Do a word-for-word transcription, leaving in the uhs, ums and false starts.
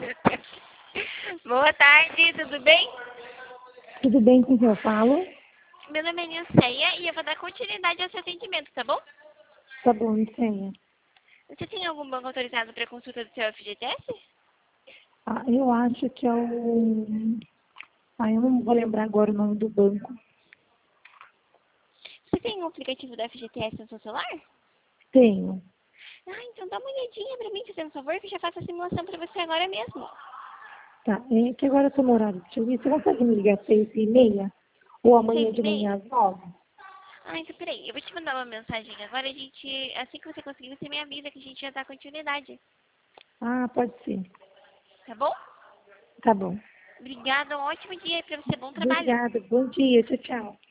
Boa tarde, tudo bem? Tudo bem com o que eu falo? Meu nome é Nilceia e eu vou dar continuidade ao seu atendimento, tá bom? Tá bom, Nilceia. Você tem algum banco autorizado para consulta do seu F G T S? Ah, eu acho que é o... Ah, eu não vou lembrar agora o nome do banco. Você tem um aplicativo do F G T S no seu celular? Tenho. Ah, então dá uma olhadinha pra mim, fazendo um favor, que eu já faço a simulação pra você agora mesmo. Tá, é que agora eu tô no horário de serviço. Você consegue me ligar às seis e meia? Ou amanhã Seis e de manhã meia? às nove? Ah, então peraí, eu vou te mandar uma mensagem agora, a gente, assim que você conseguir, você me avisa que a gente já dá continuidade, Ah, pode ser. tá bom? Tá bom. Obrigada, um ótimo dia aí pra você, bom trabalho. Obrigada. Bom dia. Tchau, tchau.